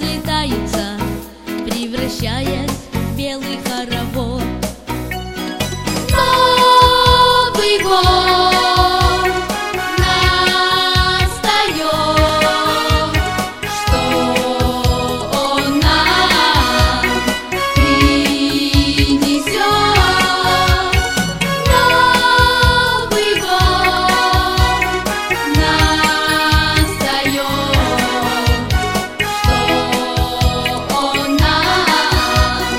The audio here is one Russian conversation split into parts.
разлетаются, превращаясь в белый хоровод. Новый год настает, что он нам принесет. Новый год настает, что он нам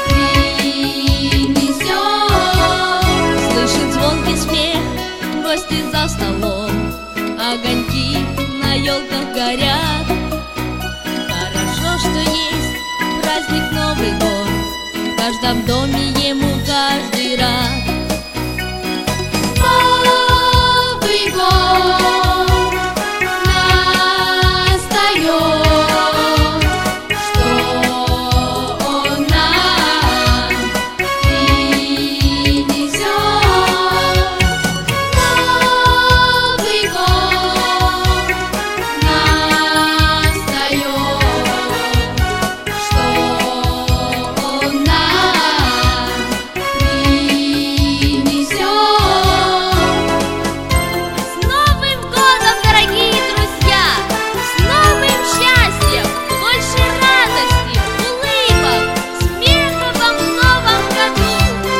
принесет. Слышит звонкий смех, гости за столом, огоньки на елках горят. Хорошо, что есть праздник Новый год, в каждом доме ему каждый рад. Новый год настает, что он нам принесет. Новый год настает, что он нам принесет. С Новым годом, дорогие друзья! С новым счастьем! Больше радости, улыбок, смеха вам в новом году!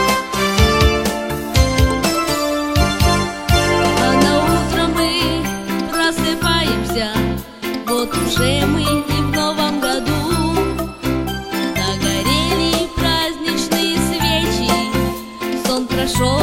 Рано утром мы просыпаемся, вот уже мы и в новом году. Загорели праздничные свечи, сон прошел